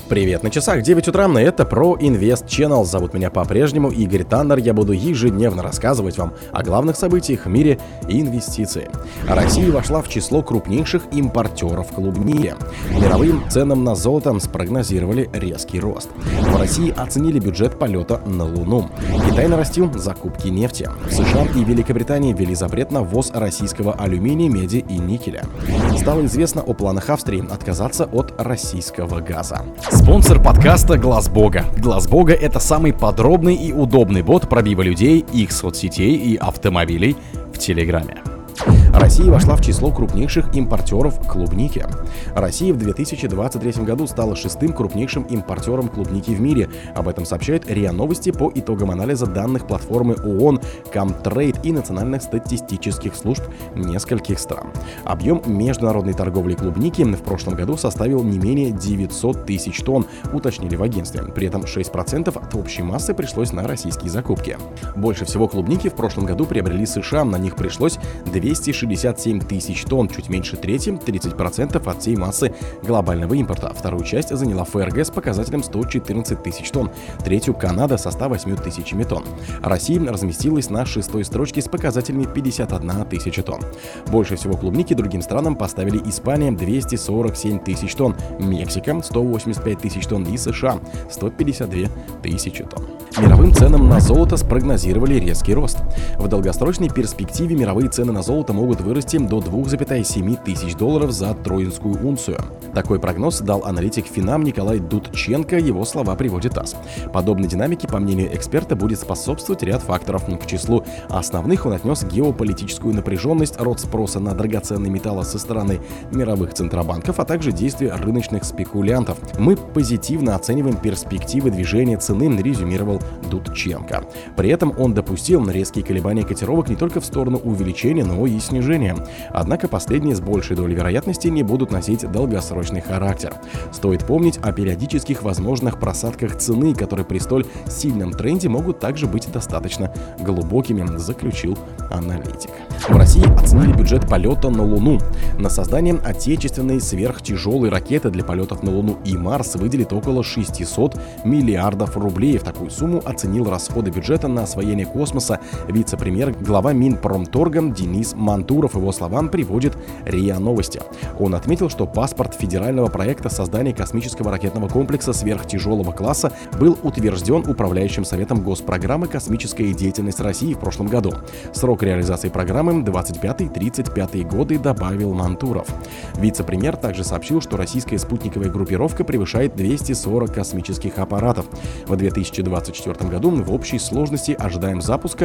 Привет, на часах 9 утра, и это про Invest Channel. Зовут меня по-прежнему Игорь Таннер. Я буду ежедневно рассказывать вам о главных событиях в мире инвестиций. Россия вошла в число крупнейших импортеров клубники. Мировым ценам на золото спрогнозировали резкий рост. В России оценили бюджет полета на Луну. Китай нарастил закупки нефти. В США и Великобритании ввели запрет на ввоз российского алюминия, меди и никеля. Стало известно о планах Австрии отказаться от российского газа. Спонсор подкаста Глаз Бога. Глаз Бога — это самый подробный и удобный бот пробива людей, их соцсетей и автомобилей в Телеграме. Россия вошла в число крупнейших импортеров клубники. Россия в 2023 году стала шестым крупнейшим импортером клубники в мире. Об этом сообщают РИА Новости по итогам анализа данных платформы ООН, Comtrade и национальных статистических служб нескольких стран. Объем международной торговли клубники в прошлом году составил не менее 900 тысяч тонн, уточнили в агентстве. При этом 6% от общей массы пришлось на российские закупки. Больше всего клубники в прошлом году приобрели США, на них пришлось 267 тысяч тонн, чуть меньше трети, 30% от всей массы глобального импорта. Вторую часть заняла ФРГ с показателем 114 тысяч тонн, третью Канада со 108 тысячами тонн. Россия разместилась на шестой строчке с показателями 51 тысяча тонн. Больше всего клубники другим странам поставили Испания 247 тысяч тонн, Мексика 185 тысяч тонн и США 152 тысячи тонн. Мировым ценам на золото спрогнозировали резкий рост. В долгосрочной перспективе мировые цены на золото могут вырасти до 2,7 тысяч долларов за троинскую унцию. Такой прогноз дал аналитик Финам Николай Дудченко, его слова приводит ТАСС. Подобной динамике, по мнению эксперта, будет способствовать ряд факторов. К числу основных он отнес геополитическую напряженность, рост спроса на драгоценные металлы со стороны мировых центробанков, а также действия рыночных спекулянтов. Мы позитивно оцениваем перспективы движения цены, резюмировал Дудченко. При этом он допустил резкие колебания котировок не только в сторону увеличения, но и снижения. Однако последние с большей долей вероятности не будут носить долгосрочный характер. Стоит помнить о периодических возможных просадках цены, которые при столь сильном тренде могут также быть достаточно глубокими, заключил аналитик. В России оценили бюджет полета на Луну. На создание отечественной сверхтяжелой ракеты для полетов на Луну и Марс выделит около 600 миллиардов рублей. В такую сумму оценил расходы бюджета на освоение космоса вице-премьер, глава Минпромторга Денис Мантуров. Его словам приводит РИА Новости. Он отметил, что паспорт федерального проекта создания космического ракетного комплекса сверхтяжелого класса был утвержден Управляющим советом Госпрограммы «Космическая деятельность России» в прошлом году. Срок реализации программы 25-35 годы, добавил Мантуров. Вице-премьер также сообщил, что российская спутниковая группировка превышает 240 космических аппаратов. В 2024 году в общей сложности ожидаем запуска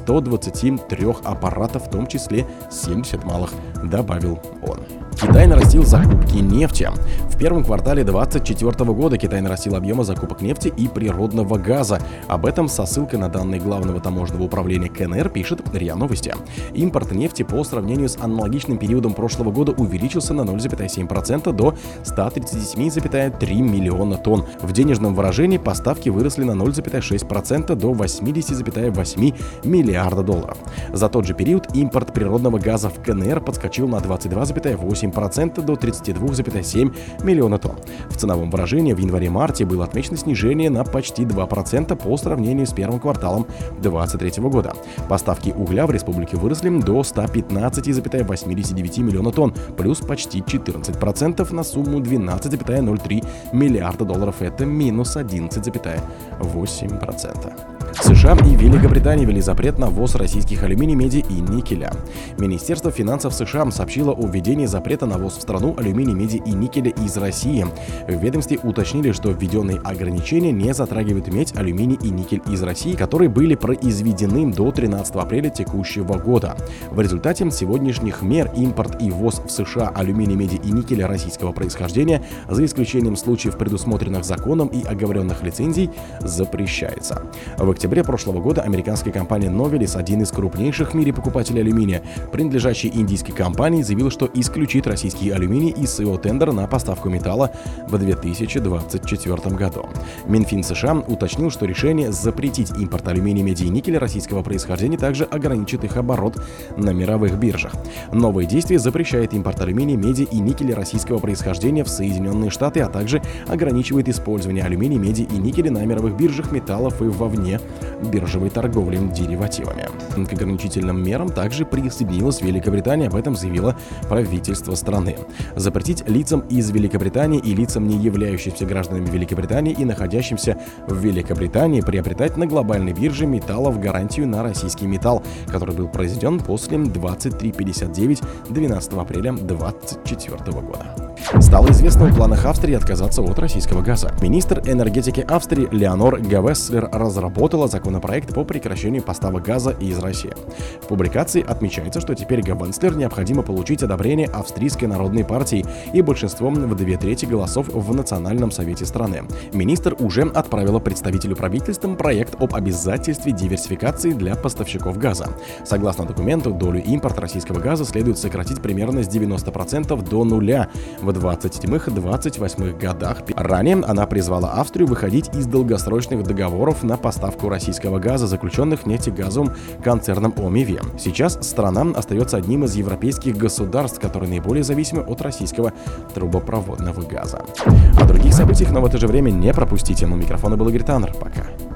123 аппаратов, в том числе 70 малых, добавил он. Китай нарастил закупки нефти. В первом квартале 2024 года Китай нарастил объемы закупок нефти и природного газа. Об этом со ссылкой на данные Главного таможенного управления КНР пишет РИА Новости. Импорт нефти по сравнению с аналогичным периодом прошлого года увеличился на 0,7% до 137,3 миллиона тонн. В денежном выражении поставки выросли на 0,6% до 80,8 миллиарда долларов. За тот же период импорт природного газа в КНР подскочил на 22,8% до 32,7 миллиона тонн. В ценовом выражении в январе-марте было отмечено снижение на почти 2% по сравнению с первым кварталом 2023 года. Поставки угля в республике выросли до 115,89 миллиона тонн, плюс почти 14% на сумму 12,03 миллиарда долларов. Это минус 11,8%. США и Великобритания ввели запрет на ввоз российских алюминия, меди и никеля. Министерство финансов США сообщило о введении запрета на ввоз в страну алюминия, меди и никеля из России. В ведомстве уточнили, что введенные ограничения не затрагивают медь, алюминий и никель из России, которые были произведены до 13 апреля текущего года. В результате сегодняшних мер импорт и ввоз в США алюминия, меди и никеля российского происхождения, за исключением случаев, предусмотренных законом и оговоренных лицензий, запрещается. В октябре октябре прошлого года американская компания Novelis, один из крупнейших в мире покупателей алюминия, принадлежащий индийской компании, заявил, что исключит российский алюминий из своего тендера на поставку металла в 2024 году. Минфин США уточнил, что решение запретить импорт алюминия, меди и никеля российского происхождения также ограничит их оборот на мировых биржах. Новое действие запрещает импорт алюминия, меди и никеля российского происхождения в Соединенные Штаты, а также ограничивает использование алюминия, меди и никеля на мировых биржах металлов и вовне биржевой торговли деривативами. К ограничительным мерам также присоединилась Великобритания, об этом заявило правительство страны. Запретить лицам из Великобритании и лицам, не являющимся гражданами Великобритании и находящимся в Великобритании, приобретать на глобальной бирже металлов гарантию на российский металл, который был произведен после 23.59 12 апреля 2024 года. Стало известно о планах Австрии отказаться от российского газа. Министр энергетики Австрии Леонор Гевеслер разработала законопроект по прекращению поставок газа из России. В публикации отмечается, что теперь Гевеслер необходимо получить одобрение Австрийской народной партии и большинством в 2/3 голосов в Национальном совете страны. Министр уже отправила представителю правительства проект об обязательстве диверсификации для поставщиков газа. Согласно документу, долю импорта российского газа следует сократить примерно с 90% до нуля в 27-28 годах. Ранее она призвала Австрию выходить из долгосрочных договоров на поставку российского газа, заключенных нефтегазовым концерном ОМИВе. Сейчас страна остается одним из европейских государств, которые наиболее зависимы от российского трубопроводного газа. О других событиях, но в это же время не пропустите. У микрофона был Игорь Таннер. Пока.